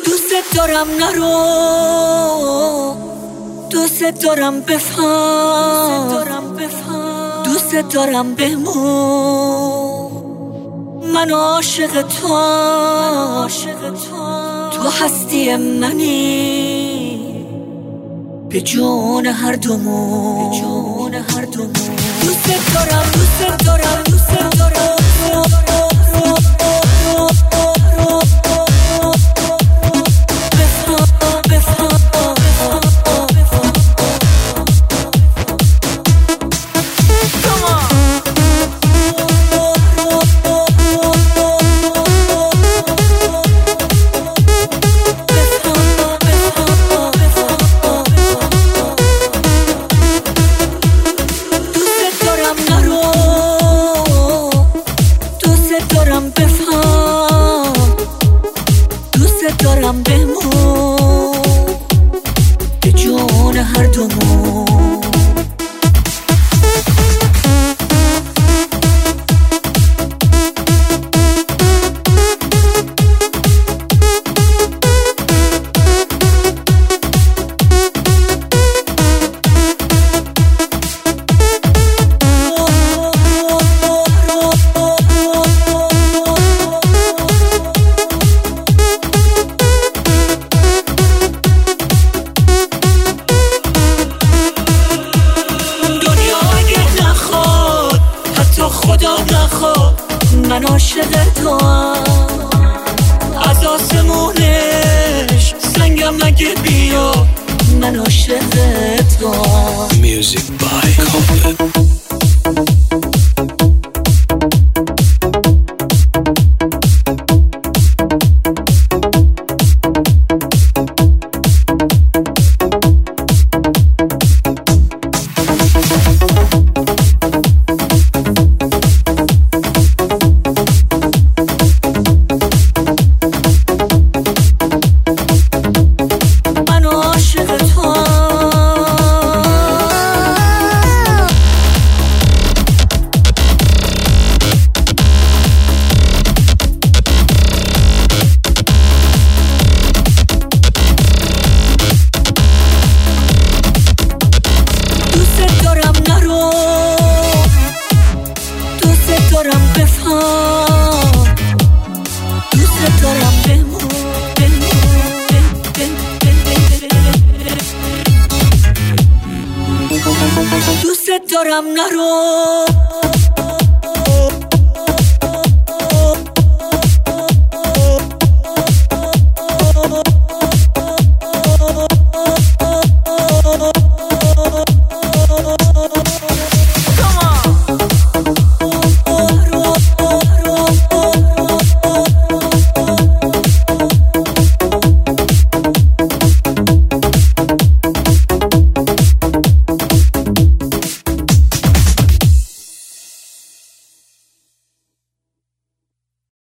دوست دارم نرو، دوست دارم بفهم، دوست دارم بمون. من عاشق تو هستی منی، به جون هر دومون. دوست دارم، دوست دارم، دوست دارم. دوست دارم بمون، به جون هر دومون. خدا نخواد من عاشق توام، از آسمونش سنگم نگه بیا، من عاشق توام. Music by Copeland. دارم بفهم، دوست دارم بمون. دوست دارم نرو.